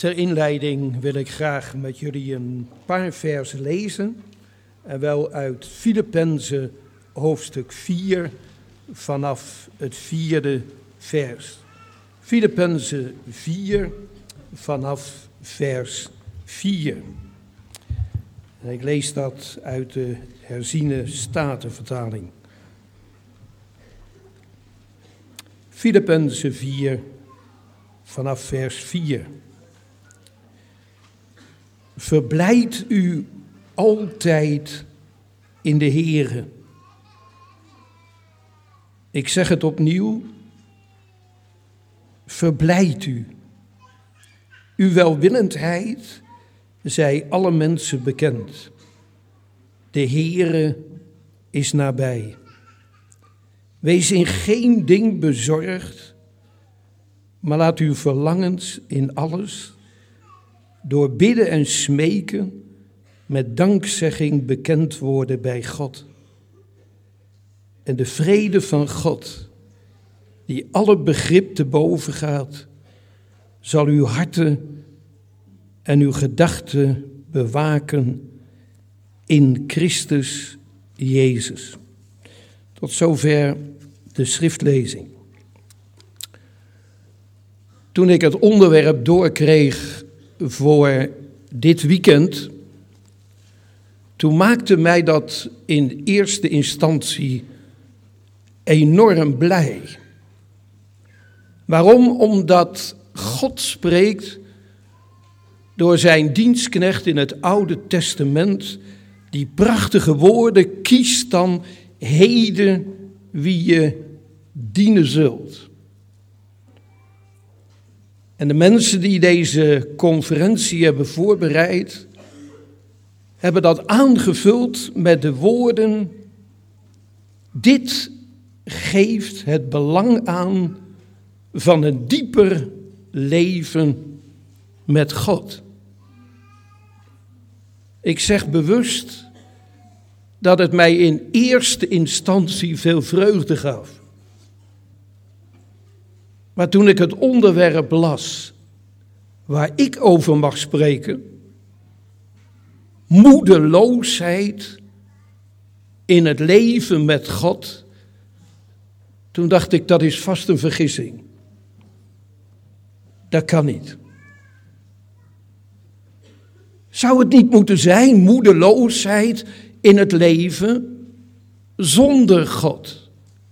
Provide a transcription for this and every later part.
Ter inleiding wil ik graag met jullie een paar versen lezen. En wel uit Filippenzen hoofdstuk 4 vanaf het 4e vers. Filippenzen 4 vanaf vers 4. En ik lees dat uit de herziene Statenvertaling. Filippenzen 4 vanaf vers 4. Verblijd u altijd in de Heere. Ik zeg het opnieuw. Verblijd u. Uw welwillendheid zij alle mensen bekend. De Heere is nabij. Wees in geen ding bezorgd, maar laat uw verlangens in alles door bidden en smeken met dankzegging bekend worden bij God. En de vrede van God, die alle begrip te boven gaat, zal uw harten en uw gedachten bewaken in Christus Jezus. Tot zover de schriftlezing. Toen ik het onderwerp doorkreeg voor dit weekend, toen maakte mij dat in eerste instantie enorm blij. Waarom? Omdat God spreekt door zijn dienstknecht in het Oude Testament die prachtige woorden: kies dan heden wie je dienen zult. En de mensen die deze conferentie hebben voorbereid, hebben dat aangevuld met de woorden: dit geeft het belang aan van een dieper leven met God. Ik zeg bewust dat het mij in eerste instantie veel vreugde gaf. Maar toen ik het onderwerp las waar ik over mag spreken, moedeloosheid in het leven met God, toen dacht ik, dat is vast een vergissing. Dat kan niet. Zou het niet moeten zijn, moedeloosheid in het leven zonder God?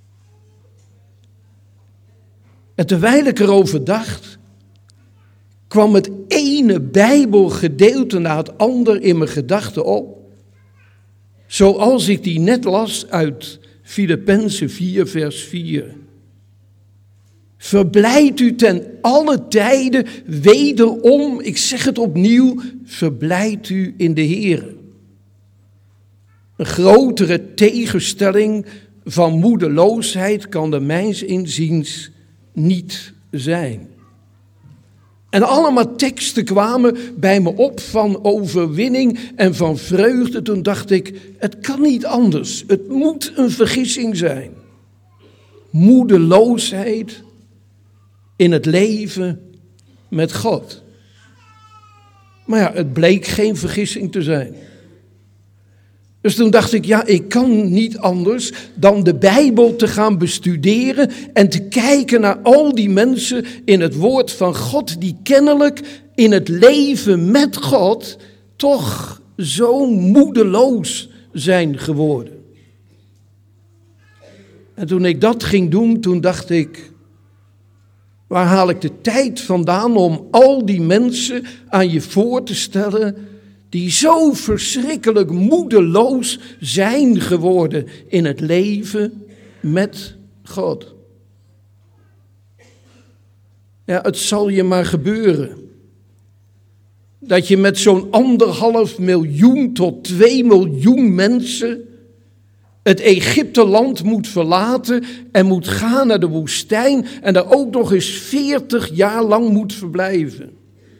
En terwijl ik erover dacht, kwam het ene Bijbelgedeelte na het ander in mijn gedachten op. Zoals ik die net las uit Filippenzen 4 vers 4. Verblijd u ten alle tijden wederom, ik zeg het opnieuw, verblijd u in de Heere. Een grotere tegenstelling van moedeloosheid kan er mijns inziens niet zijn. En allemaal teksten kwamen bij me op van overwinning en van vreugde. Toen dacht ik, het kan niet anders. Het moet een vergissing zijn. Moedeloosheid in het leven met God. Maar ja, het bleek geen vergissing te zijn. Dus toen dacht ik, ja, ik kan niet anders dan de Bijbel te gaan bestuderen en te kijken naar al die mensen in het woord van God die kennelijk in het leven met God toch zo moedeloos zijn geworden. En toen ik dat ging doen, toen dacht ik, waar haal ik de tijd vandaan om al die mensen aan je voor te stellen die zo verschrikkelijk moedeloos zijn geworden in het leven met God? Ja, het zal je maar gebeuren dat je met zo'n 1,5 miljoen tot 2 miljoen mensen het Egypteland moet verlaten en moet gaan naar de woestijn en daar ook nog eens 40 jaar lang moet verblijven.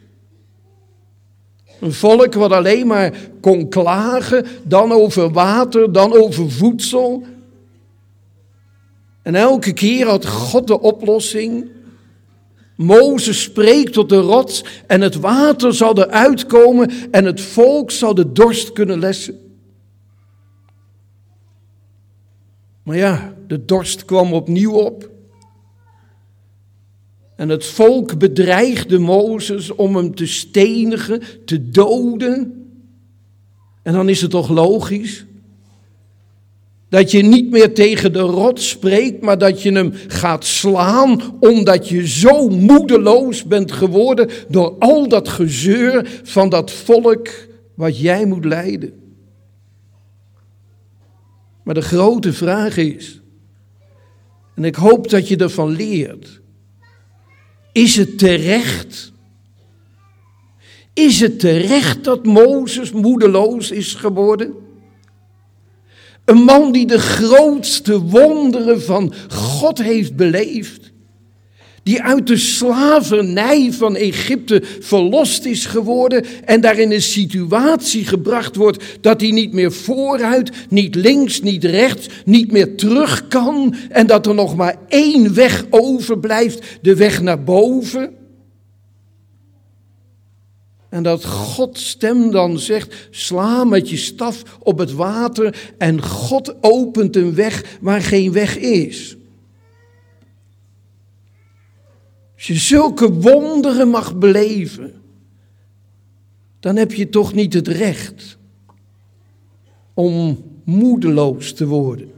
Een volk wat alleen maar kon klagen, dan over water, dan over voedsel. En elke keer had God de oplossing. Mozes spreekt tot de rots en het water zal eruit komen en het volk zal de dorst kunnen lessen. Maar ja, de dorst kwam opnieuw op. En het volk bedreigde Mozes om hem te stenigen, te doden. En dan is het toch logisch dat je niet meer tegen de rots spreekt, maar dat je hem gaat slaan, omdat je zo moedeloos bent geworden door al dat gezeur van dat volk wat jij moet leiden. Maar de grote vraag is, en ik hoop dat je ervan leert, is het terecht? Is het terecht dat Mozes moedeloos is geworden? Een man die de grootste wonderen van God heeft beleefd. Die uit de slavernij van Egypte verlost is geworden en daar in een situatie gebracht wordt dat hij niet meer vooruit, niet links, niet rechts, niet meer terug kan. En dat er nog maar één weg overblijft, de weg naar boven. En dat Gods stem dan zegt, sla met je staf op het water en God opent een weg waar geen weg is. Als je zulke wonderen mag beleven, dan heb je toch niet het recht om moedeloos te worden.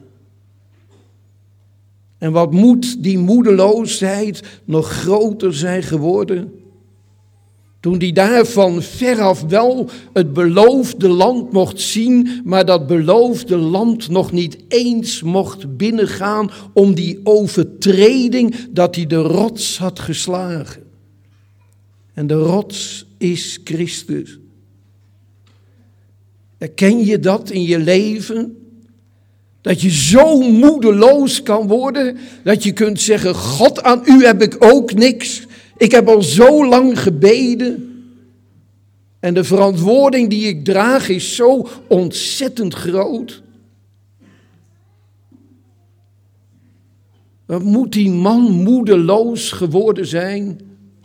En wat moet die moedeloosheid nog groter zijn geworden? Toen hij daar van veraf wel het beloofde land mocht zien, maar dat beloofde land nog niet eens mocht binnengaan om die overtreding dat hij de rots had geslagen. En de rots is Christus. Herken je dat in je leven? Dat je zo moedeloos kan worden, dat je kunt zeggen, God, aan u heb ik ook niks. Ik heb al zo lang gebeden en de verantwoording die ik draag is zo ontzettend groot. Wat moet die man moedeloos geworden zijn,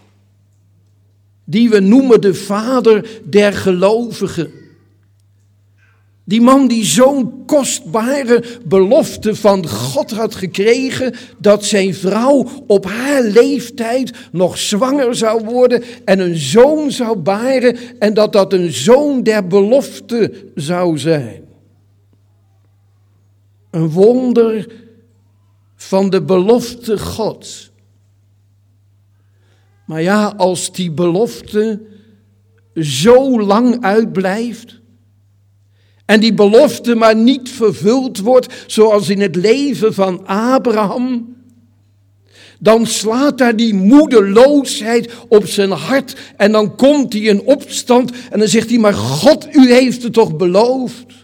die we noemen de vader der gelovigen. Die man die zo'n kostbare belofte van God had gekregen, dat zijn vrouw op haar leeftijd nog zwanger zou worden en een zoon zou baren en dat dat een zoon der belofte zou zijn. Een wonder van de belofte Gods. Maar ja, als die belofte zo lang uitblijft, en die belofte maar niet vervuld wordt, zoals in het leven van Abraham, dan slaat daar die moedeloosheid op zijn hart en dan komt hij in opstand en dan zegt hij, maar God, u heeft het toch beloofd?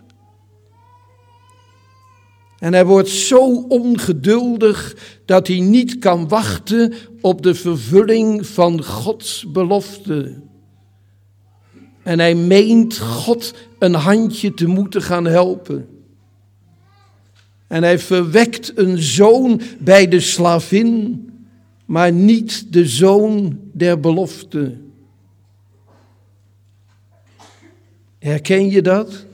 En hij wordt zo ongeduldig dat hij niet kan wachten op de vervulling van Gods belofte. En hij meent God een handje te moeten gaan helpen. En hij verwekt een zoon bij de slavin, maar niet de zoon der belofte. Herken je dat?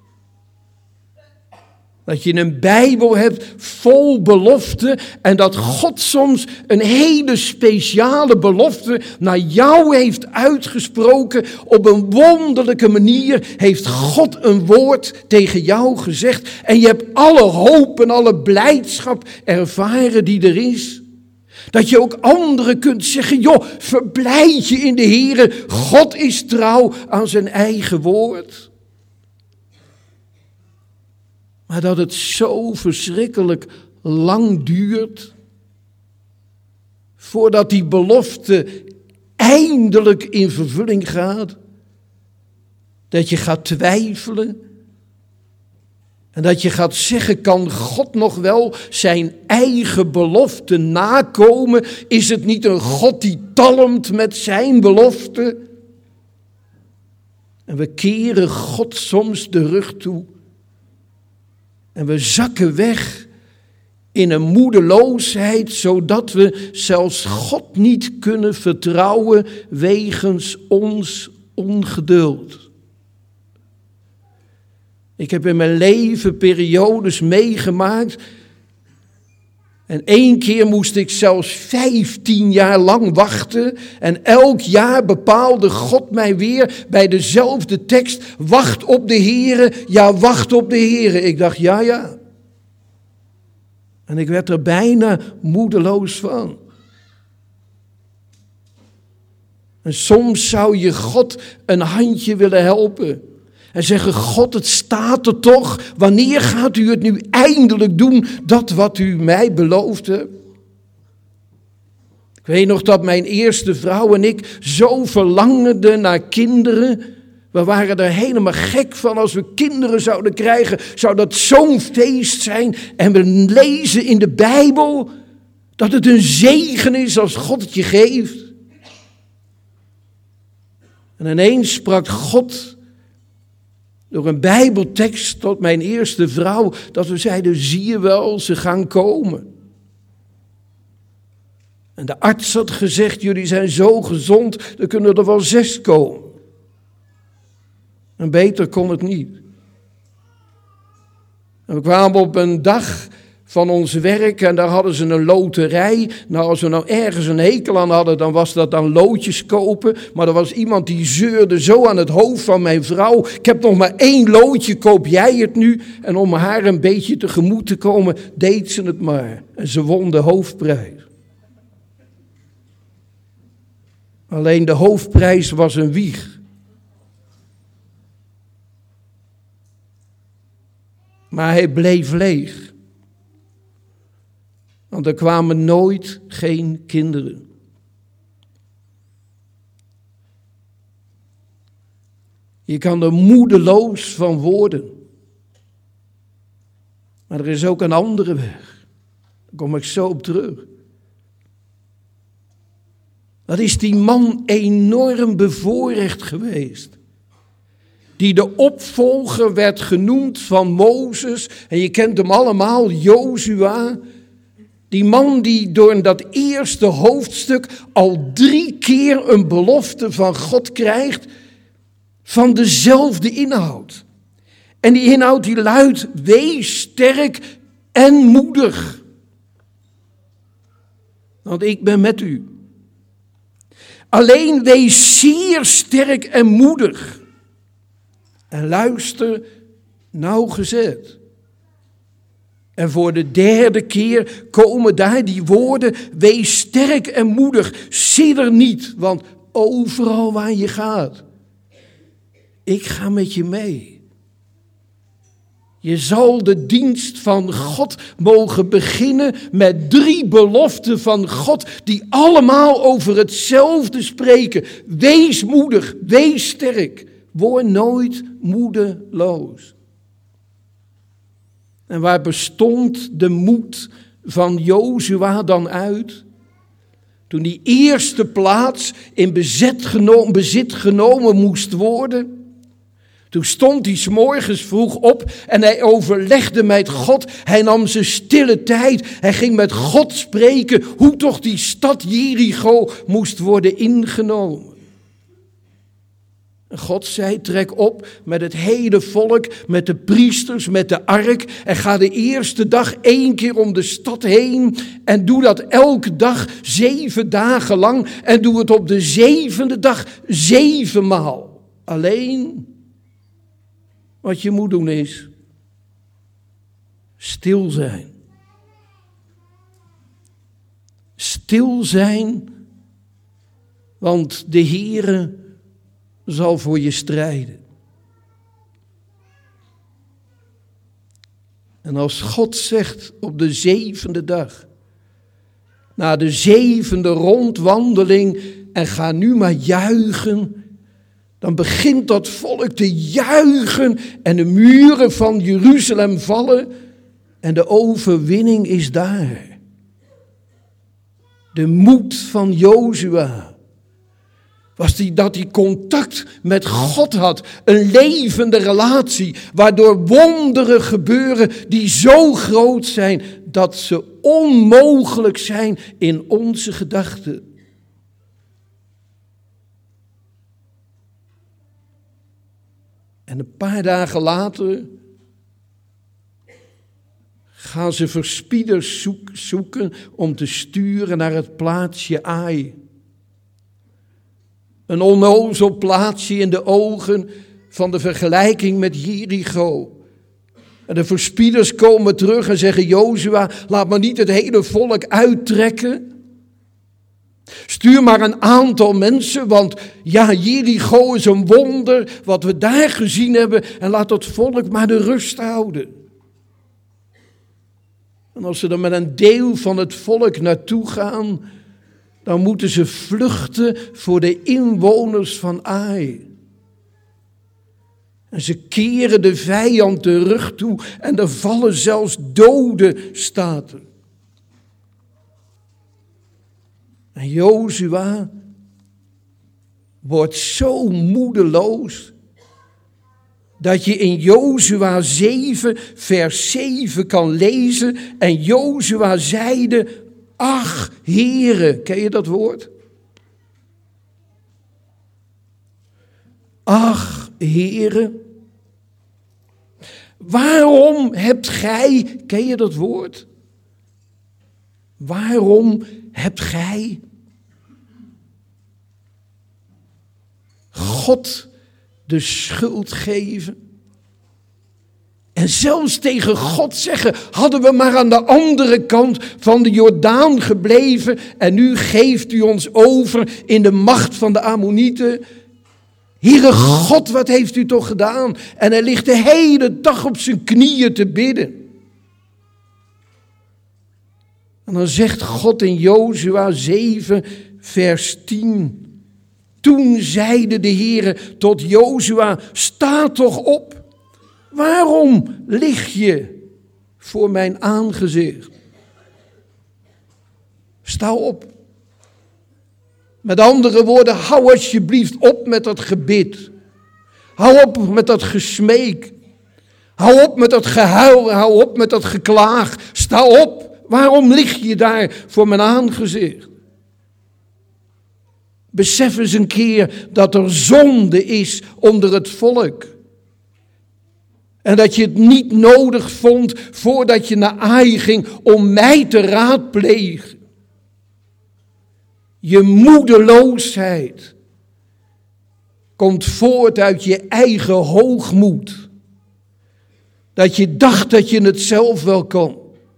Dat je een Bijbel hebt vol beloften en dat God soms een hele speciale belofte naar jou heeft uitgesproken. Op een wonderlijke manier heeft God een woord tegen jou gezegd. En je hebt alle hoop en alle blijdschap ervaren die er is. Dat je ook anderen kunt zeggen, joh, verblijd je in de Heere. God is trouw aan zijn eigen woord. Maar dat het zo verschrikkelijk lang duurt voordat die belofte eindelijk in vervulling gaat. Dat je gaat twijfelen en dat je gaat zeggen, kan God nog wel zijn eigen belofte nakomen? Is het niet een God die talmt met zijn belofte? En we keren God soms de rug toe. En we zakken weg in een moedeloosheid, zodat we zelfs God niet kunnen vertrouwen wegens ons ongeduld. Ik heb in mijn leven periodes meegemaakt en 1 keer moest ik zelfs 15 jaar lang wachten. En elk jaar bepaalde God mij weer bij dezelfde tekst. Wacht op de Heere, ja wacht op de Heere. Ik dacht ja. En ik werd er bijna moedeloos van. En soms zou je God een handje willen helpen. En zeggen, God, het staat er toch. Wanneer gaat u het nu eindelijk doen, dat wat u mij beloofde? Ik weet nog dat mijn eerste vrouw en ik zo verlangden naar kinderen. We waren er helemaal gek van. Als we kinderen zouden krijgen, zou dat zo'n feest zijn. En we lezen in de Bijbel dat het een zegen is als God het je geeft. En ineens sprak God door een Bijbeltekst tot mijn eerste vrouw, dat we zeiden, zie je wel, ze gaan komen. En de arts had gezegd, jullie zijn zo gezond, er kunnen er wel 6 komen. En beter kon het niet. En we kwamen op een dag van ons werk en daar hadden ze een loterij. Nou, als we nou ergens een hekel aan hadden, dan was dat dan loodjes kopen. Maar er was iemand die zeurde zo aan het hoofd van mijn vrouw. Ik heb nog maar 1 loodje, koop jij het nu? En om haar een beetje tegemoet te komen, deed ze het maar. En ze won de hoofdprijs. Alleen de hoofdprijs was een wieg. Maar hij bleef leeg. Want er kwamen nooit geen kinderen. Je kan er moedeloos van worden. Maar er is ook een andere weg. Daar kom ik zo op terug. Dat is die man enorm bevoorrecht geweest. Die de opvolger werd genoemd van Mozes. En je kent hem allemaal, Jozua. Die man die door dat eerste hoofdstuk al 3 keer een belofte van God krijgt. Van dezelfde inhoud. En die inhoud die luidt, wees sterk en moedig. Want ik ben met u. Alleen wees zeer sterk en moedig. En luister nauwgezet. En voor de 3e keer komen daar die woorden, wees sterk en moedig, sidder niet, want overal waar je gaat, ik ga met je mee. Je zal de dienst van God mogen beginnen met 3 beloften van God die allemaal over hetzelfde spreken. Wees moedig, wees sterk, word nooit moedeloos. En waar bestond de moed van Jozua dan uit? Toen die eerste plaats in bezit genomen moest worden. Toen stond hij 's morgens vroeg op en hij overlegde met God. Hij nam zijn stille tijd. Hij ging met God spreken hoe toch die stad Jericho moest worden ingenomen. En God zei, trek op met het hele volk, met de priesters, met de ark. En ga de eerste dag 1 keer om de stad heen. En doe dat elke dag 7 dagen lang. En doe het op de 7e dag 7 maal. Alleen wat je moet doen is stil zijn. Stil zijn, want de Heere zal voor je strijden. En als God zegt op de 7e dag, na de 7e rondwandeling, en ga nu maar juichen, dan begint dat volk te juichen en de muren van Jeruzalem vallen en de overwinning is daar. De moed van Jozua. dat hij contact met God had. Een levende relatie, waardoor wonderen gebeuren die zo groot zijn dat ze onmogelijk zijn in onze gedachten. En een paar dagen later gaan ze verspieders zoeken om te sturen naar het plaatsje Ai. Een onnozel plaatsje in de ogen van de vergelijking met Jericho. En de verspieders komen terug en zeggen: Jozua, laat maar niet het hele volk uittrekken. Stuur maar een aantal mensen, want ja, Jericho is een wonder wat we daar gezien hebben. En laat het volk maar de rust houden. En als ze dan met een deel van het volk naartoe gaan, dan moeten ze vluchten voor de inwoners van Ai. En ze keren de vijand de rug toe en er vallen zelfs doden, staat er. En Jozua wordt zo moedeloos dat je in Jozua 7 vers 7 kan lezen. En Jozua zeide: ach, Heere, ken je dat woord? Ach, Heere, waarom hebt gij, ken je dat woord? Waarom hebt gij God de schuld geven? En zelfs tegen God zeggen: hadden we maar aan de andere kant van de Jordaan gebleven en nu geeft u ons over in de macht van de Ammonieten. Heere God, wat heeft u toch gedaan? En hij ligt de hele dag op zijn knieën te bidden. En dan zegt God in Jozua 7 vers 10. Toen zeide de Heere tot Jozua: sta toch op. Waarom lig je voor mijn aangezicht? Sta op. Met andere woorden, hou alsjeblieft op met dat gebed. Hou op met dat gesmeek. Hou op met dat gehuil. Hou op met dat geklaag. Sta op. Waarom lig je daar voor mijn aangezicht? Besef eens een keer dat er zonde is onder het volk. En dat je het niet nodig vond voordat je naar Ai ging om mij te raadplegen. Je moedeloosheid komt voort uit je eigen hoogmoed. Dat je dacht dat je het zelf wel kon.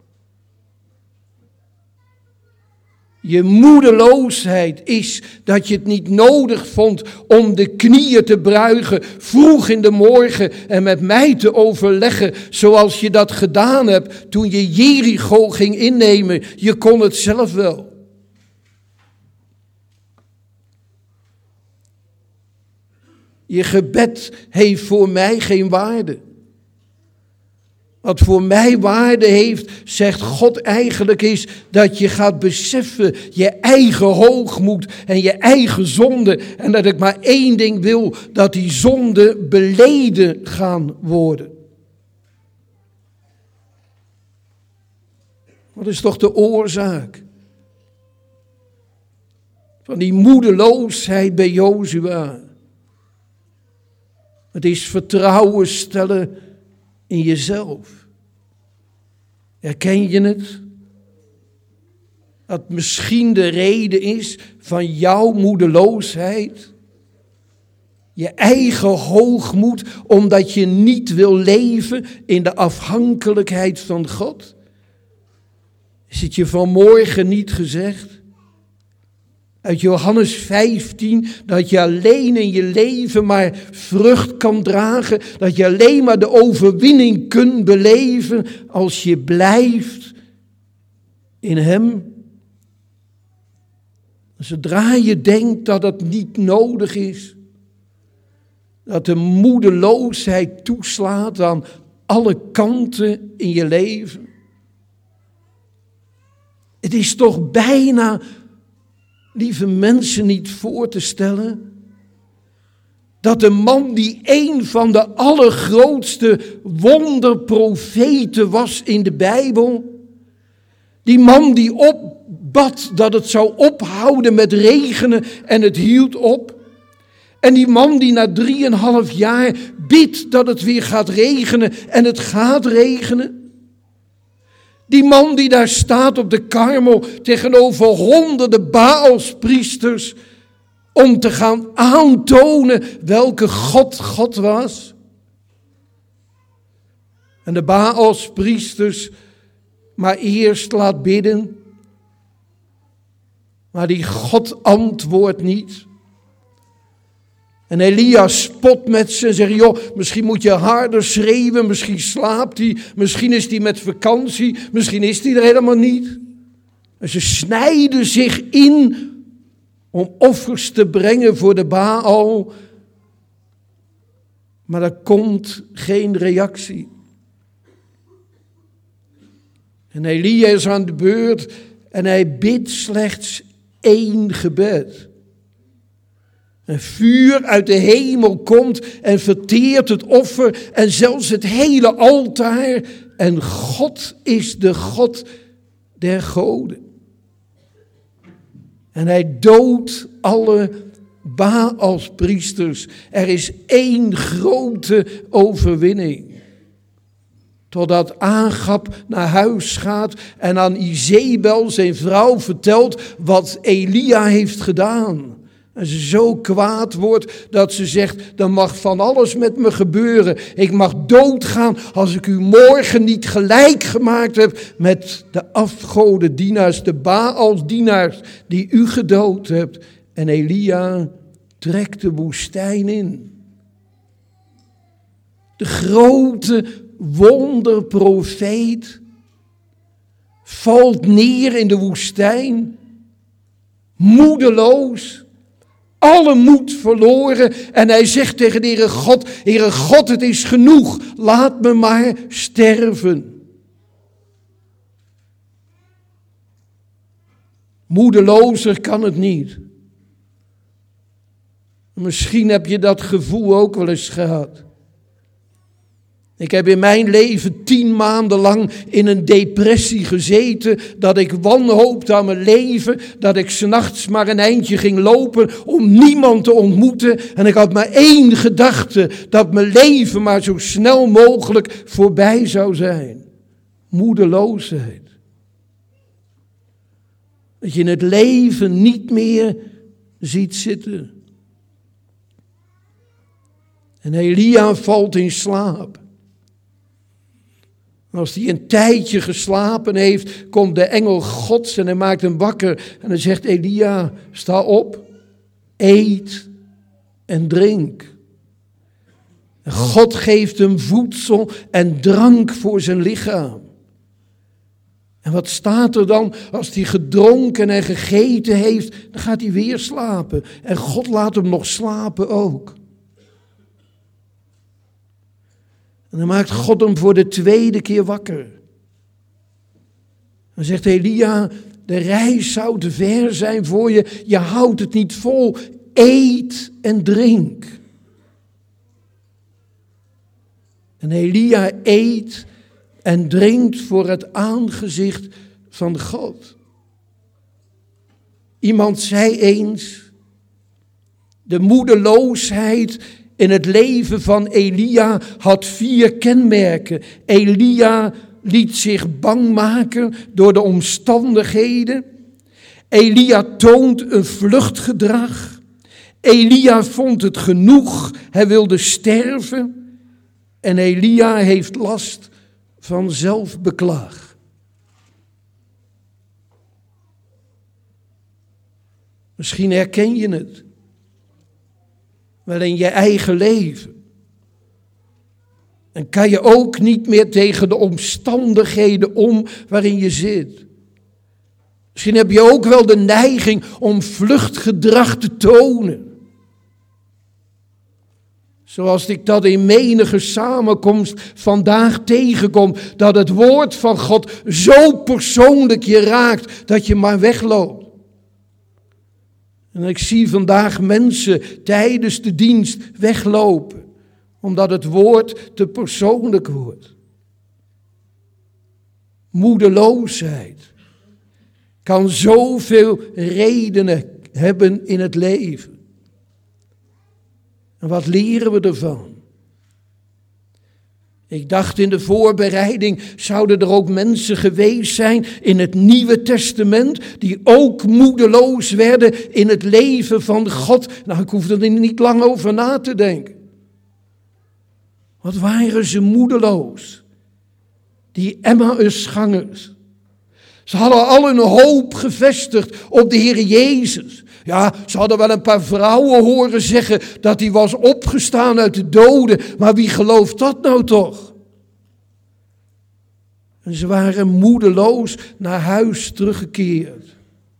Je moedeloosheid is dat je het niet nodig vond om de knieën te buigen vroeg in de morgen en met mij te overleggen zoals je dat gedaan hebt toen je Jericho ging innemen. Je kon het zelf wel. Je gebed heeft voor mij geen waarde. Wat voor mij waarde heeft, zegt God eigenlijk, is dat je gaat beseffen je eigen hoogmoed en je eigen zonde. En dat ik maar één ding wil, dat die zonden beleden gaan worden. Wat is toch de oorzaak van die moedeloosheid bij Jozua? Het is vertrouwen stellen in jezelf. Herken je het? Dat misschien de reden is van jouw moedeloosheid. Je eigen hoogmoed, omdat je niet wil leven in de afhankelijkheid van God. Is het je vanmorgen niet gezegd? Uit Johannes 15, dat je alleen in je leven maar vrucht kan dragen. Dat je alleen maar de overwinning kunt beleven als je blijft in Hem. Zodra je denkt dat het niet nodig is, dat de moedeloosheid toeslaat aan alle kanten in je leven. Het is toch bijna, lieve mensen, niet voor te stellen dat de man die een van de allergrootste wonderprofeten was in de Bijbel, die man die opbad dat het zou ophouden met regenen en het hield op, en die man die na 3,5 jaar bidt dat het weer gaat regenen en het gaat regenen. Die man die daar staat op de Karmel tegenover honderden Baalspriesters om te gaan aantonen welke God God was. En de Baalspriesters maar eerst laat bidden, maar die God antwoordt niet. En Elia spot met ze en zegt, joh, misschien moet je harder schreeuwen, misschien slaapt hij, misschien is hij met vakantie, misschien is hij er helemaal niet. En ze snijden zich in om offers te brengen voor de Baal, maar er komt geen reactie. En Elia is aan de beurt en hij bidt slechts 1 gebed. Een vuur uit de hemel komt en verteert het offer en zelfs het hele altaar. En God is de God der goden. En hij doodt alle Baalspriesters. Er is 1 grote overwinning. Totdat Agab naar huis gaat en aan Izebel, zijn vrouw, vertelt wat Elia heeft gedaan. En ze zo kwaad wordt dat ze zegt, er mag van alles met me gebeuren. Ik mag doodgaan als ik u morgen niet gelijk gemaakt heb met de afgodendienaars, de Baalsdienaars die u gedood hebt. En Elia trekt de woestijn in. De grote wonderprofeet valt neer in de woestijn, moedeloos, alle moed verloren. En hij zegt tegen de Heere God, het is genoeg, laat me maar sterven. Moedelozer kan het niet. Misschien heb je dat gevoel ook wel eens gehad. Ik heb in mijn leven 10 maanden lang in een depressie gezeten, dat ik wanhoopte aan mijn leven, dat ik 's nachts maar een eindje ging lopen om niemand te ontmoeten. En ik had maar 1 gedachte, dat mijn leven maar zo snel mogelijk voorbij zou zijn. Moedeloosheid. Dat je in het leven niet meer ziet zitten. En Elia valt in slaap. Als hij een tijdje geslapen heeft, komt de engel Gods en hij maakt hem wakker. En hij zegt, Elia, sta op, eet en drink. En God geeft hem voedsel en drank voor zijn lichaam. En wat staat er dan? Als hij gedronken en gegeten heeft, dan gaat hij weer slapen. En God laat hem nog slapen ook. En dan maakt God hem voor de 2e keer wakker. Dan zegt Elia, de reis zou te ver zijn voor je. Je houdt het niet vol. Eet en drink. En Elia eet en drinkt voor het aangezicht van God. Iemand zei eens, de moedeloosheid in het leven van Elia had 4 kenmerken. Elia liet zich bang maken door de omstandigheden. Elia toont een vluchtgedrag. Elia vond het genoeg, hij wilde sterven. En Elia heeft last van zelfbeklag. Misschien herken je het wel in je eigen leven. En kan je ook niet meer tegen de omstandigheden om waarin je zit. Misschien heb je ook wel de neiging om vluchtgedrag te tonen. Zoals ik dat in menige samenkomst vandaag tegenkom. Dat het woord van God zo persoonlijk je raakt dat je maar wegloopt. En ik zie vandaag mensen tijdens de dienst weglopen, omdat het woord te persoonlijk wordt. Moedeloosheid kan zoveel redenen hebben in het leven. En wat leren we ervan? Ik dacht in de voorbereiding, zouden er ook mensen geweest zijn in het Nieuwe Testament die ook moedeloos werden in het leven van God? Nou, ik hoef er niet lang over na te denken. Wat waren ze moedeloos? Die Emmausgangers. Ze hadden al hun hoop gevestigd op de Heer Jezus. Ja, ze hadden wel een paar vrouwen horen zeggen dat hij was opgestaan uit de doden. Maar wie gelooft dat nou toch? En ze waren moedeloos naar huis teruggekeerd.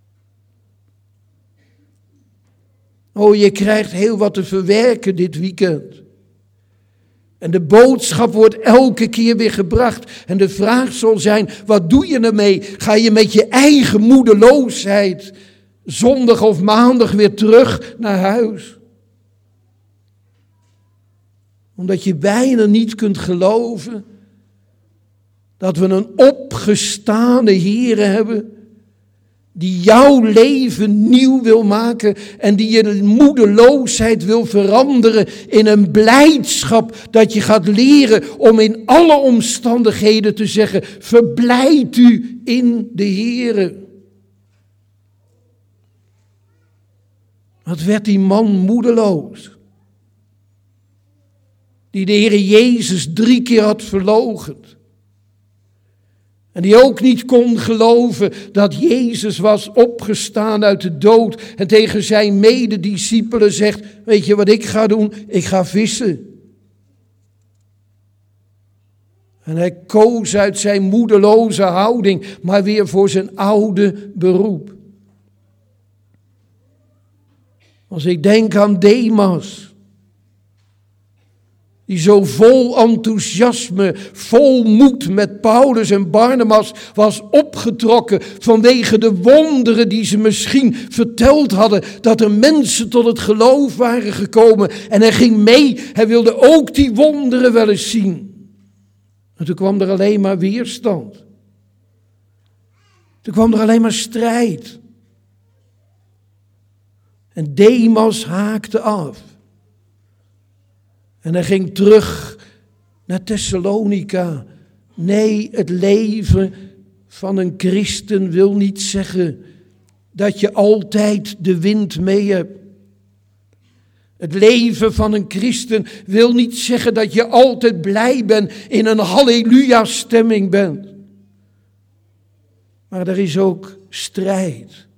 Oh, je krijgt heel wat te verwerken dit weekend. En de boodschap wordt elke keer weer gebracht. En de vraag zal zijn, wat doe je ermee? Ga je met je eigen moedeloosheid zondag of maandag weer terug naar huis? Omdat je bijna niet kunt geloven dat we een opgestane Heer hebben die jouw leven nieuw wil maken en die je moedeloosheid wil veranderen in een blijdschap dat je gaat leren om in alle omstandigheden te zeggen, verblijd u in de Heere. Wat werd die man moedeloos? Die de Heere Jezus 3 keer had verloochend. En die ook niet kon geloven dat Jezus was opgestaan uit de dood. En tegen zijn medediscipelen zegt, weet je wat ik ga doen? Ik ga vissen. En hij koos uit zijn moedeloze houding, maar weer voor zijn oude beroep. Als ik denk aan Demas, die zo vol enthousiasme, vol moed met Paulus en Barnabas was opgetrokken vanwege de wonderen die ze misschien verteld hadden, dat er mensen tot het geloof waren gekomen. En hij ging mee, hij wilde ook die wonderen wel eens zien. En toen kwam er alleen maar weerstand. Toen kwam er alleen maar strijd. En Demas haakte af. En hij ging terug naar Thessalonica. Nee, het leven van een christen wil niet zeggen dat je altijd de wind mee hebt. Het leven van een christen wil niet zeggen dat je altijd blij bent, in een halleluja-stemming bent. Maar er is ook strijd.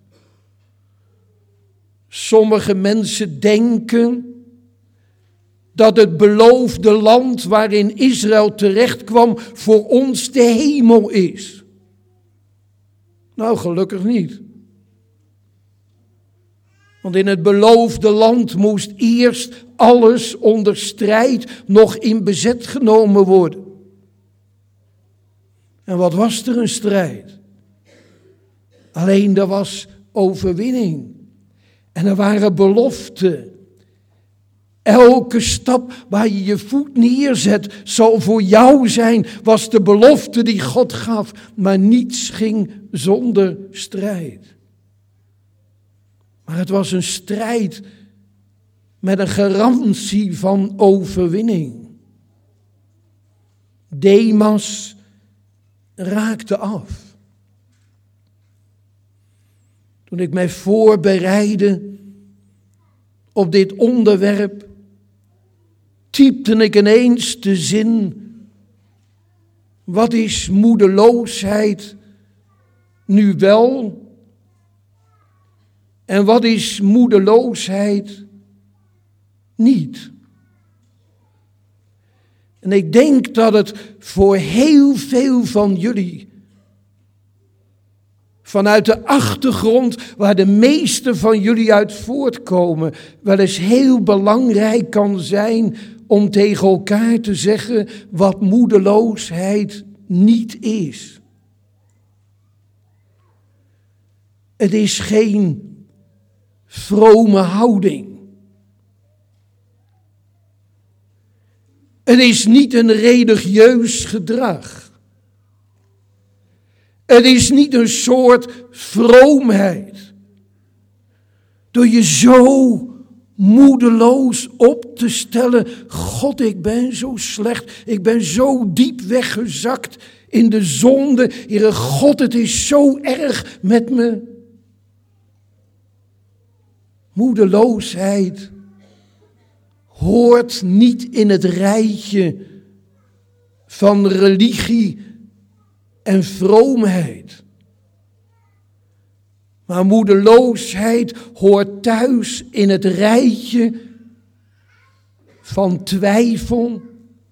Sommige mensen denken dat het beloofde land waarin Israël terecht kwam voor ons de hemel is. Nou, gelukkig niet. Want in het beloofde land moest eerst alles onder strijd nog in bezet genomen worden. En wat was er een strijd? Alleen er was overwinning. En er waren beloften. Elke stap waar je je voet neerzet zal voor jou zijn, was de belofte die God gaf. Maar niets ging zonder strijd. Maar het was een strijd met een garantie van overwinning. Demas raakte af. Toen ik mij voorbereidde op dit onderwerp, typte ik ineens de zin: wat is moedeloosheid nu wel? En wat is moedeloosheid niet? En ik denk dat het voor heel veel van jullie, vanuit de achtergrond waar de meeste van jullie uit voortkomen, wel eens heel belangrijk kan zijn om tegen elkaar te zeggen wat moedeloosheid niet is. Het is geen vrome houding. Het is niet een religieus gedrag. Het is niet een soort vroomheid. Door je zo moedeloos op te stellen. God, ik ben zo slecht. Ik ben zo diep weggezakt in de zonde. Heere God, het is zo erg met me. Moedeloosheid hoort niet in het rijtje van religie en vroomheid. Maar moedeloosheid hoort thuis in het rijtje van twijfel,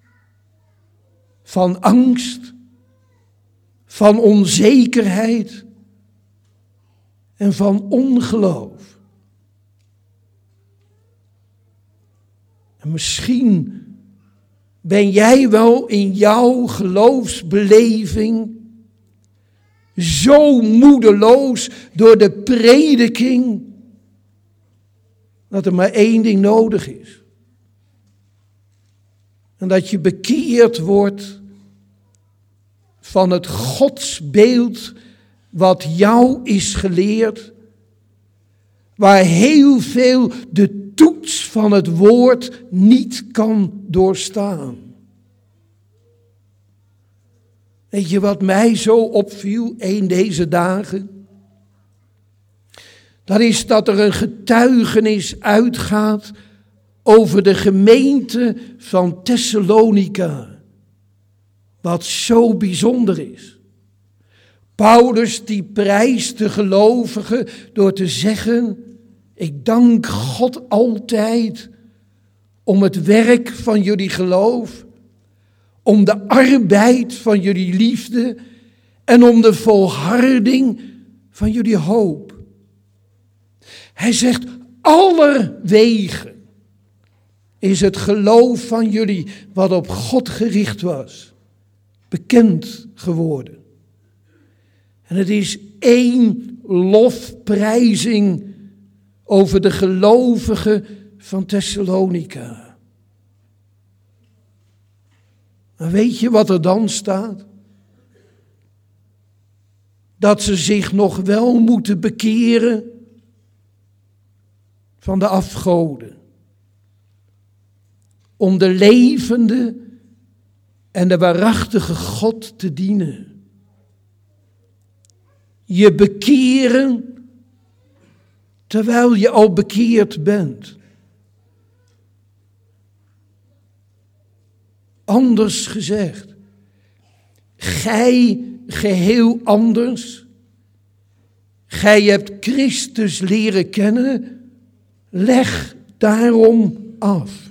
van angst, van onzekerheid en van ongeloof. En misschien ben jij wel in jouw geloofsbeleving zo moedeloos door de prediking, dat er maar één ding nodig is. En dat je bekeerd wordt van het godsbeeld wat jou is geleerd, waar heel veel de toets van het woord niet kan doorstaan. Weet je wat mij zo opviel een deze dagen? Dat is dat er een getuigenis uitgaat over de gemeente van Thessalonica. Wat zo bijzonder is. Paulus die prijst de gelovigen door te zeggen: ik dank God altijd om het werk van jullie geloof, om de arbeid van jullie liefde en om de volharding van jullie hoop. Hij zegt, allerwege is het geloof van jullie wat op God gericht was, bekend geworden. En het is één lofprijzing over de gelovigen van Thessalonica. Maar weet je wat er dan staat? Dat ze zich nog wel moeten bekeren van de afgoden. Om de levende en de waarachtige God te dienen. Je bekeren terwijl je al bekeerd bent. Anders gezegd, gij geheel anders. Gij hebt Christus leren kennen, leg daarom af.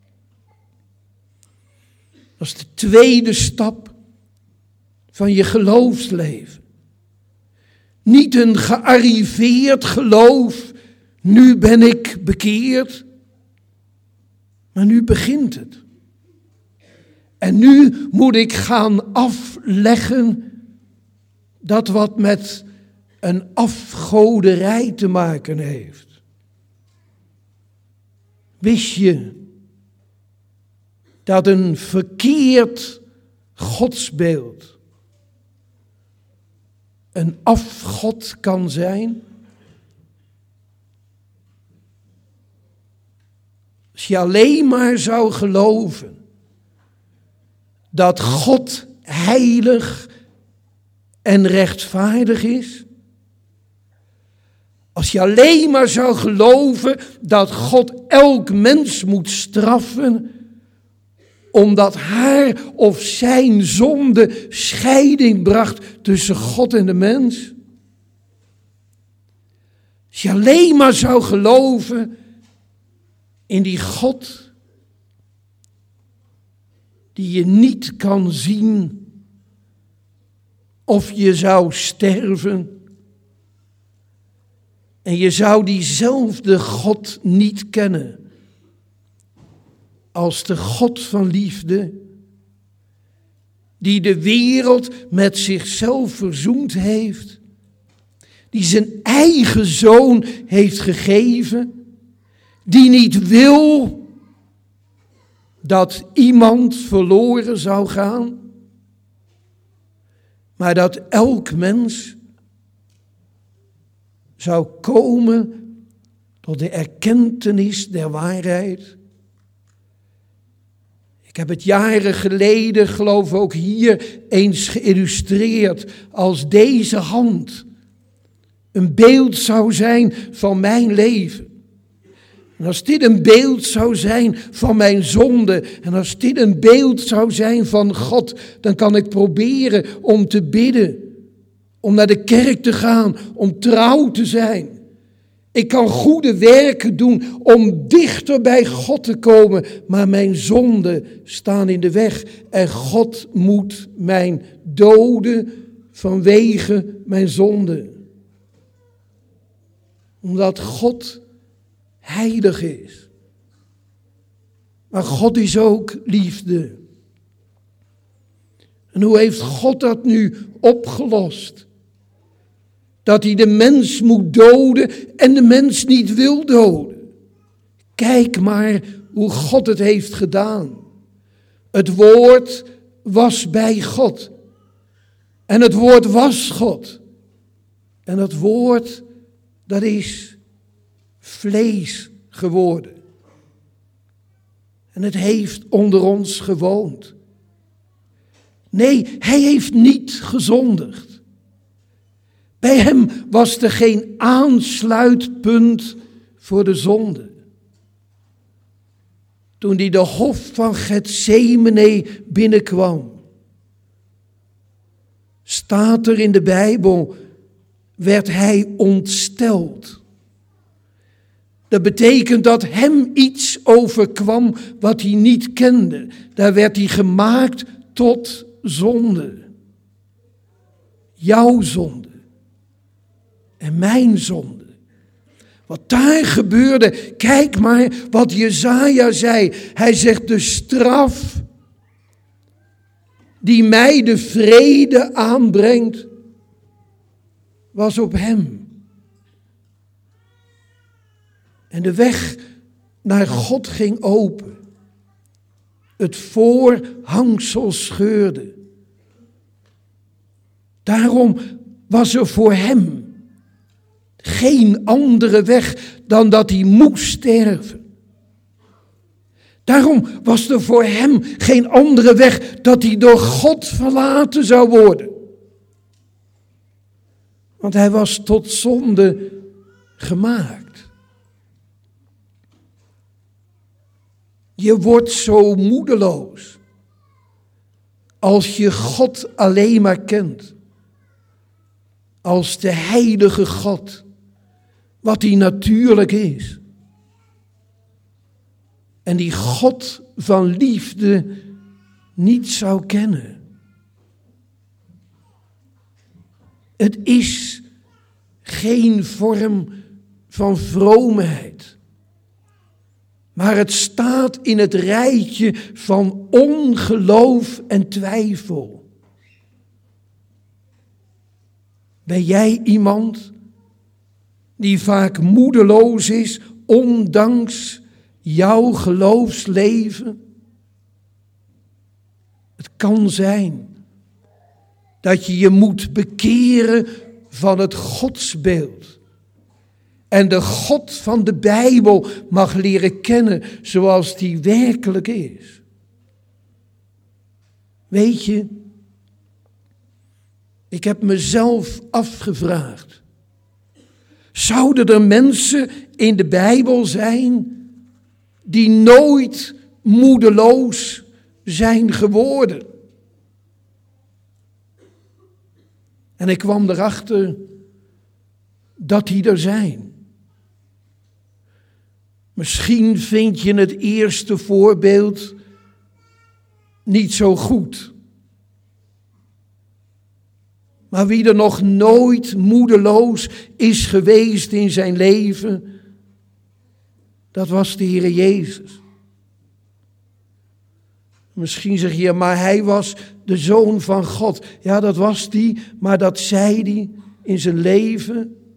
Dat is de tweede stap van je geloofsleven. Niet een gearriveerd geloof, nu ben ik bekeerd, maar nu begint het. En nu moet ik gaan afleggen dat wat met een afgoderij te maken heeft. Wist je dat een verkeerd godsbeeld een afgod kan zijn? Als je alleen maar zou geloven dat God heilig en rechtvaardig is. Als je alleen maar zou geloven dat God elk mens moet straffen, omdat haar of zijn zonde scheiding bracht tussen God en de mens. Als je alleen maar zou geloven in die God die je niet kan zien, of je zou sterven en je zou diezelfde God niet kennen als de God van liefde, die de wereld met zichzelf verzoend heeft, die zijn eigen zoon heeft gegeven, die niet wil dat iemand verloren zou gaan, maar dat elk mens zou komen tot de erkentenis der waarheid. Ik heb het jaren geleden, geloof ik, ook hier eens geïllustreerd als deze hand een beeld zou zijn van mijn leven. En als dit een beeld zou zijn van mijn zonde, en als dit een beeld zou zijn van God, dan kan ik proberen om te bidden, om naar de kerk te gaan, om trouw te zijn. Ik kan goede werken doen om dichter bij God te komen, maar mijn zonden staan in de weg en God moet mijn doden vanwege mijn zonde. Omdat God heilig is. Maar God is ook liefde. En hoe heeft God dat nu opgelost? Dat hij de mens moet doden en de mens niet wil doden. Kijk maar hoe God het heeft gedaan. Het woord was bij God. En het woord was God. En het woord, dat is vlees geworden. En het heeft onder ons gewoond. Nee, hij heeft niet gezondigd. Bij hem was er geen aansluitpunt voor de zonde. Toen hij de hof van Getsemane binnenkwam, staat er in de Bijbel, werd hij ontsteld. Dat betekent dat hem iets overkwam wat hij niet kende. Daar werd hij gemaakt tot zonde. Jouw zonde. En mijn zonde. Wat daar gebeurde, kijk maar wat Jesaja zei. Hij zegt, de straf die mij de vrede aanbrengt, was op hem. En de weg naar God ging open. Het voorhangsel scheurde. Daarom was er voor hem geen andere weg dan dat hij moest sterven. Daarom was er voor hem geen andere weg dat hij door God verlaten zou worden. Want hij was tot zonde gemaakt. Je wordt zo moedeloos als je God alleen maar kent. Als de heilige God. Wat hij natuurlijk is. En die God van liefde niet zou kennen. Het is geen vorm van vroomheid. Maar het staat in het rijtje van ongeloof en twijfel. Ben jij iemand die vaak moedeloos is, ondanks jouw geloofsleven? Het kan zijn dat je je moet bekeren van het godsbeeld. En de God van de Bijbel mag leren kennen zoals die werkelijk is. Weet je, ik heb mezelf afgevraagd. Zouden er mensen in de Bijbel zijn die nooit moedeloos zijn geworden? En ik kwam erachter dat die er zijn. Misschien vind je het eerste voorbeeld niet zo goed. Maar wie er nog nooit moedeloos is geweest in zijn leven, dat was de Heer Jezus. Misschien zeg je, maar hij was de Zoon van God. Ja, dat was hij, maar dat zei hij in zijn leven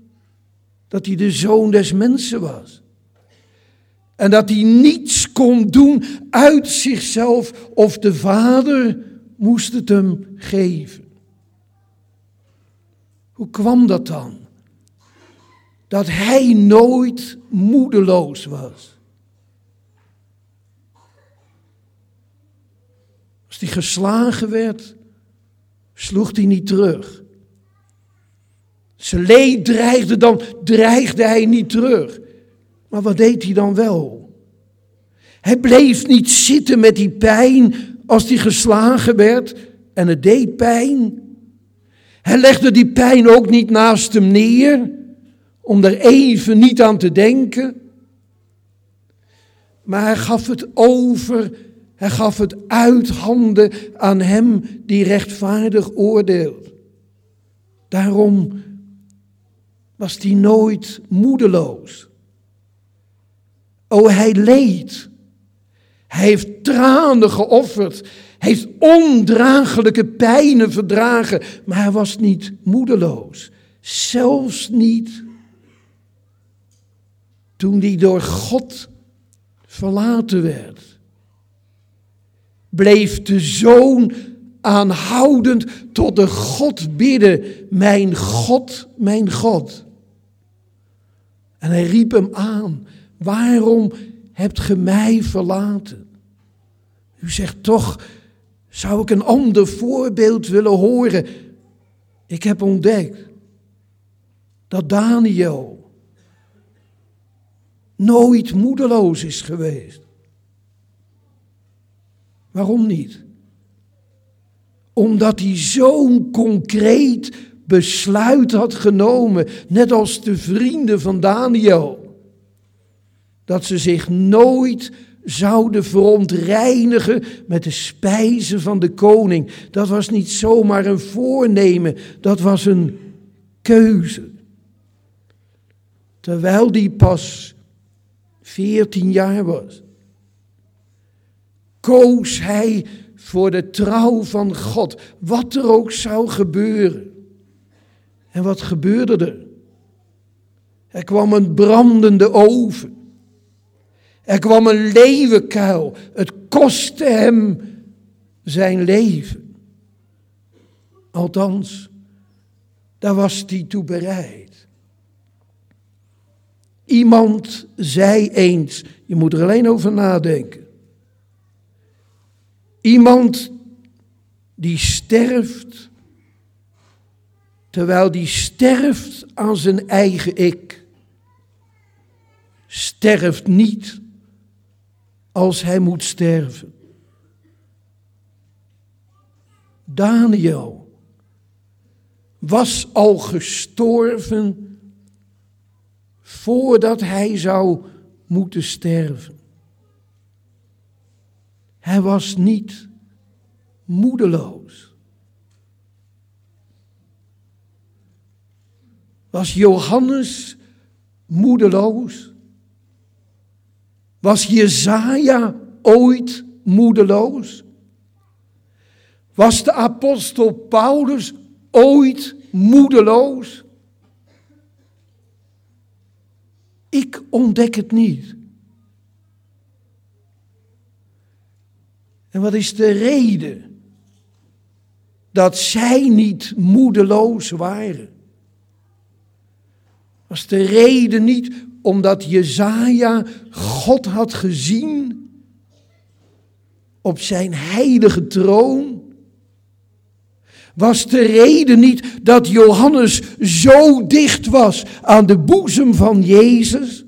dat hij de Zoon des Mensen was. En dat hij niets kon doen uit zichzelf of de Vader moest het hem geven. Hoe kwam dat dan? Dat hij nooit moedeloos was. Als hij geslagen werd, sloeg hij niet terug. Zijn leed dreigde hij niet terug. Maar wat deed hij dan wel? Hij bleef niet zitten met die pijn als hij geslagen werd en het deed pijn. Hij legde die pijn ook niet naast hem neer, om er even niet aan te denken. Maar hij gaf het over, hij gaf het uit handen aan hem die rechtvaardig oordeelt. Daarom was hij nooit moedeloos. O, hij leed. Hij heeft tranen geofferd. Hij heeft ondraaglijke pijnen verdragen. Maar hij was niet moedeloos. Zelfs niet toen hij door God verlaten werd. Bleef de Zoon aanhoudend tot de God bidden. Mijn God, mijn God. En hij riep hem aan. Waarom hebt ge mij verlaten? U zegt toch, zou ik een ander voorbeeld willen horen? Ik heb ontdekt dat Daniel nooit moedeloos is geweest. Waarom niet? Omdat hij zo'n concreet besluit had genomen, net als de vrienden van Daniel, dat ze zich nooit zouden verontreinigen met de spijzen van de koning. Dat was niet zomaar een voornemen, dat was een keuze. Terwijl die pas 14 jaar was, koos hij voor de trouw van God, wat er ook zou gebeuren. En wat gebeurde er? Er kwam een brandende oven. Er kwam een leeuwenkuil. Het kostte hem zijn leven. Althans, daar was hij toe bereid. Iemand zei eens, je moet er alleen over nadenken. Iemand die sterft, terwijl die sterft aan zijn eigen ik, sterft niet als hij moet sterven. Daniel was al gestorven voordat hij zou moeten sterven. Hij was niet moedeloos. Was Johannes moedeloos? Was Jesaja ooit moedeloos? Was de apostel Paulus ooit moedeloos? Ik ontdek het niet. En wat is de reden dat zij niet moedeloos waren? Was de reden niet omdat Jesaja God had gezien op zijn heilige troon? Was de reden niet dat Johannes zo dicht was aan de boezem van Jezus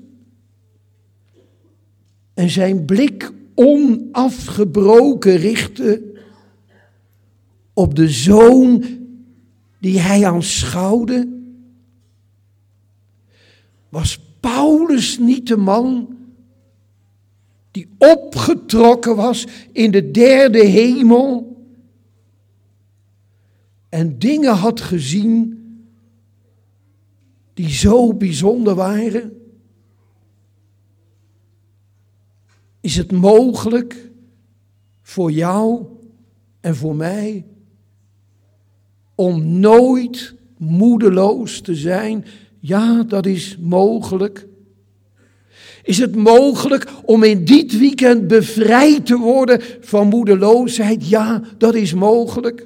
en zijn blik onafgebroken richtte op de Zoon die hij aanschouwde? Was Paulus niet de man die opgetrokken was in de derde hemel en dingen had gezien die zo bijzonder waren? Is het mogelijk voor jou en voor mij om nooit moedeloos te zijn? Ja, dat is mogelijk. Is het mogelijk om in dit weekend bevrijd te worden van moedeloosheid? Ja, dat is mogelijk.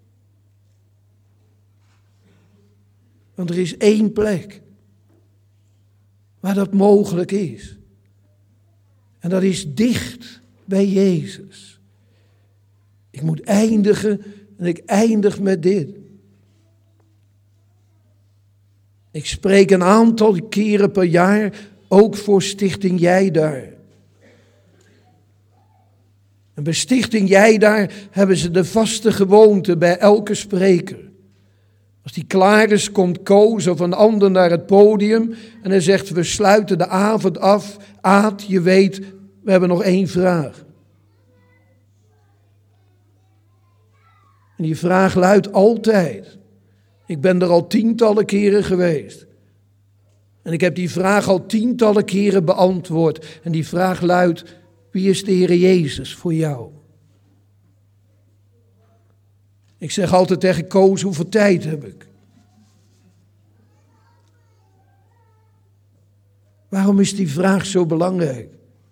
Want er is één plek waar dat mogelijk is. En dat is dicht bij Jezus. Ik moet eindigen en ik eindig met dit. Ik spreek een aantal keren per jaar ook voor Stichting Jij Daar. En bij Stichting Jij Daar hebben ze de vaste gewoonte bij elke spreker. Als die klaar is, komt Koos of een ander naar het podium en hij zegt, we sluiten de avond af. Aad, je weet, we hebben nog 1 vraag. En die vraag luidt altijd. Ik ben er al tientallen keren geweest. En ik heb die vraag al tientallen keren beantwoord. En die vraag luidt, wie is de Heer Jezus voor jou? Ik zeg altijd tegen Koos, hoeveel tijd heb ik? Waarom is die vraag zo belangrijk?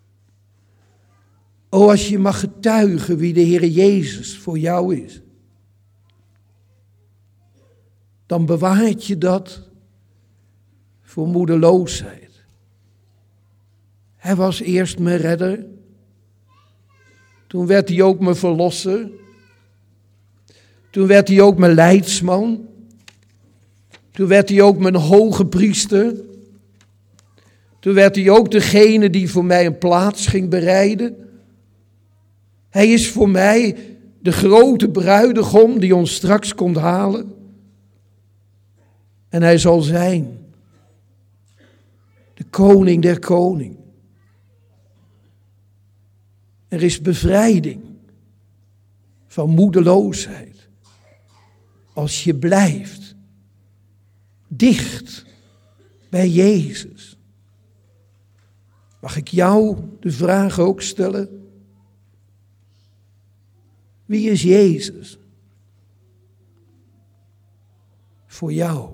Oh, als je mag getuigen wie de Heer Jezus voor jou is. Dan bewaart je dat voor moedeloosheid. Hij was eerst mijn redder. Toen werd hij ook mijn verlosser. Toen werd hij ook mijn leidsman. Toen werd hij ook mijn hoge priester. Toen werd hij ook degene die voor mij een plaats ging bereiden. Hij is voor mij de grote bruidegom die ons straks komt halen. En hij zal zijn de koning der koning. Er is bevrijding van moedeloosheid. Als je blijft dicht bij Jezus. Mag ik jou de vraag ook stellen? Wie is Jezus voor jou?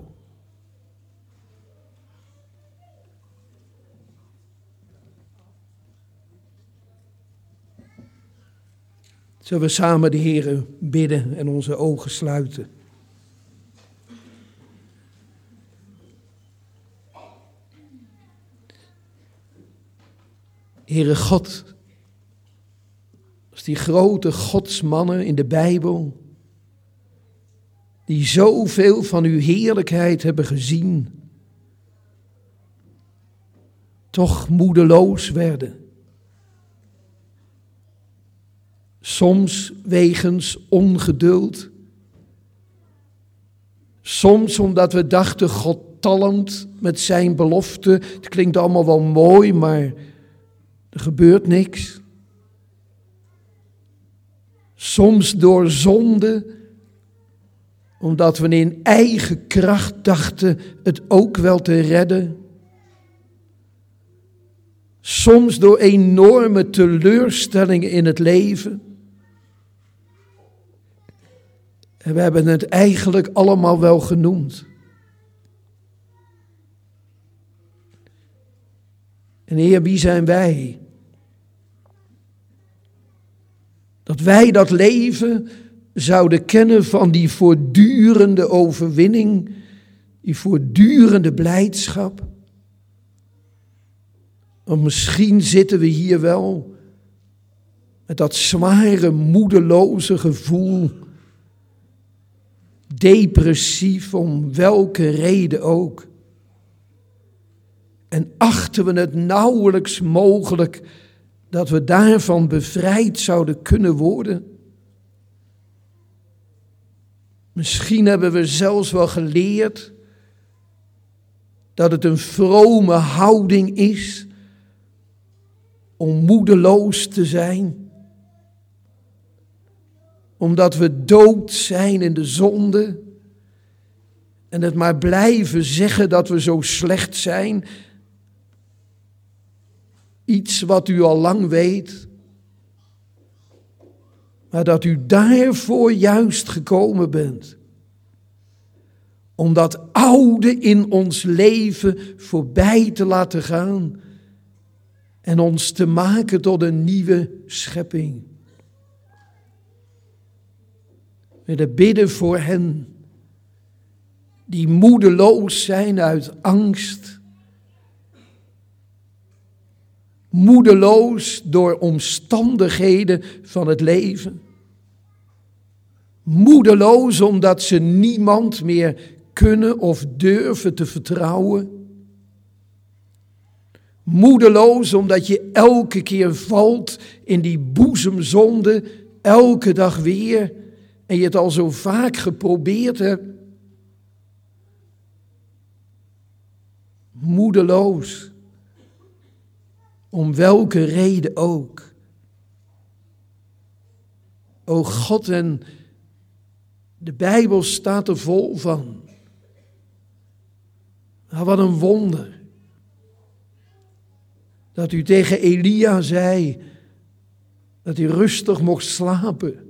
Zullen we samen de Heere bidden en onze ogen sluiten? Heere God, als die grote godsmannen in de Bijbel, die zoveel van uw heerlijkheid hebben gezien, toch moedeloos werden. Soms wegens ongeduld. Soms omdat we dachten, God talmt met zijn belofte. Het klinkt allemaal wel mooi, maar er gebeurt niks. Soms door zonde, omdat we in eigen kracht dachten het ook wel te redden. Soms door enorme teleurstellingen in het leven. En we hebben het eigenlijk allemaal wel genoemd. En Heer, wie zijn wij? Dat wij dat leven zouden kennen van die voortdurende overwinning, die voortdurende blijdschap. Want misschien zitten we hier wel met dat zware, moedeloze gevoel, depressief om welke reden ook. En achten we het nauwelijks mogelijk dat we daarvan bevrijd zouden kunnen worden. Misschien hebben we zelfs wel geleerd dat het een vrome houding is om moedeloos te zijn. Omdat we dood zijn in de zonde en het maar blijven zeggen dat we zo slecht zijn. Iets wat u al lang weet, maar dat u daarvoor juist gekomen bent. om dat oude in ons leven voorbij te laten gaan en ons te maken tot een nieuwe schepping. We willen bidden voor hen die moedeloos zijn uit angst, moedeloos door omstandigheden van het leven, moedeloos omdat ze niemand meer kunnen of durven te vertrouwen, moedeloos omdat je elke keer valt in die boezemzonde, elke dag weer, en je het al zo vaak geprobeerd hebt. Moedeloos, om welke reden ook. O God, en de Bijbel staat er vol van. Nou, wat een wonder. Dat u tegen Elia zei dat hij rustig mocht slapen.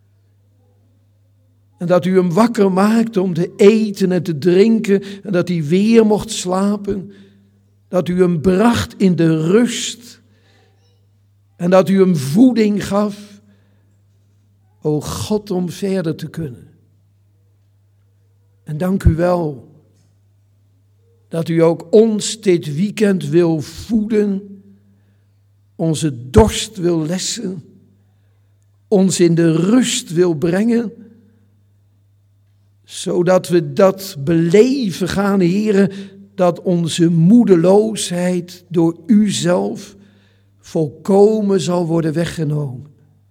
En dat u hem wakker maakte om te eten en te drinken. En dat hij weer mocht slapen. Dat u hem bracht in de rust. En dat u hem voeding gaf. O God, om verder te kunnen. En dank u wel dat u ook ons dit weekend wil voeden. Onze dorst wil lessen. Ons in de rust wil brengen. Zodat we dat beleven gaan, Heere, dat onze moedeloosheid door u zelf volkomen zal worden weggenomen.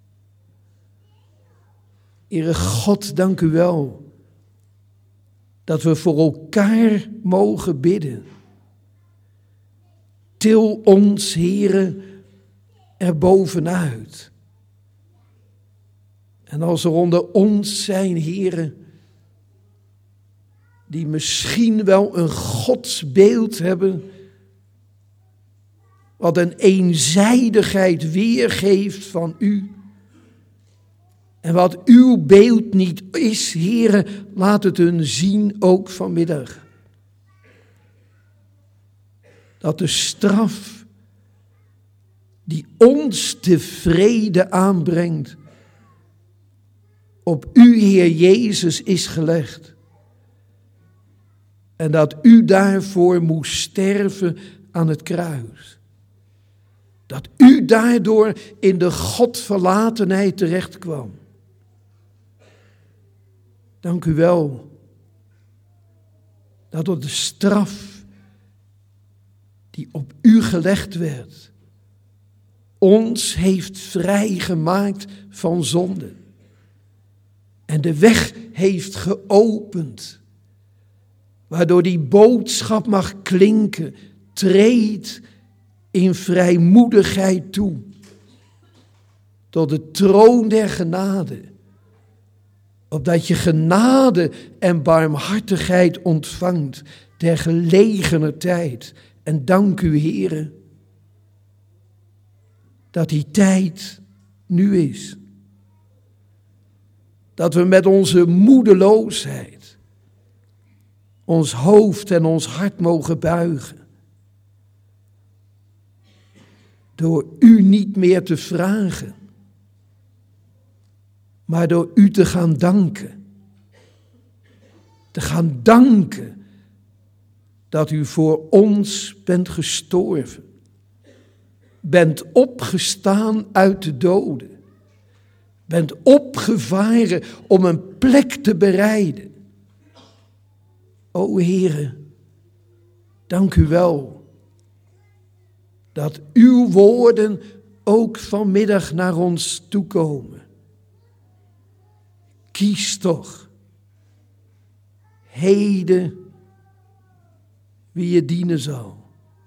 Heere God, dank u wel dat we voor elkaar mogen bidden. Til ons, Heere, er bovenuit. En als er onder ons zijn, Heere, die misschien wel een godsbeeld hebben, wat een eenzijdigheid weergeeft van u, en wat uw beeld niet is, Heere, laat het hun zien ook vanmiddag. Dat de straf die ons de vrede aanbrengt, op u, Heer Jezus, is gelegd. En dat u daarvoor moest sterven aan het kruis. Dat u daardoor in de godverlatenheid terecht kwam. Dank u wel dat door de straf die op u gelegd werd, ons heeft vrijgemaakt van zonde. En de weg heeft geopend, waardoor die boodschap mag klinken: treed in vrijmoedigheid toe tot de troon der genade, opdat je genade en barmhartigheid ontvangt ter gelegener tijd. En dank u, Heere, dat die tijd nu is. Dat we met onze moedeloosheid ons hoofd en ons hart mogen buigen. Door u niet meer te vragen, maar door u te gaan danken. Te gaan danken dat u voor ons bent gestorven. Bent opgestaan uit de doden. Bent opgevaren om een plek te bereiden. O Heere, dank u wel dat uw woorden ook vanmiddag naar ons toekomen. Kies toch heden wie je dienen zal.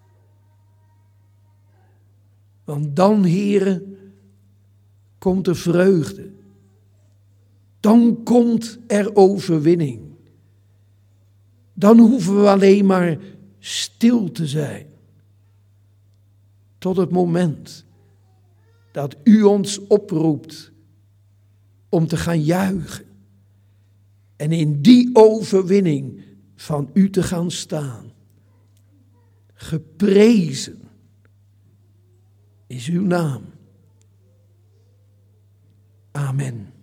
Want dan, Heere, komt er vreugde. Dan komt er overwinning. Dan hoeven we alleen maar stil te zijn. Tot het moment dat u ons oproept om te gaan juichen. En in die overwinning van u te gaan staan. Geprezen is uw naam. Amen.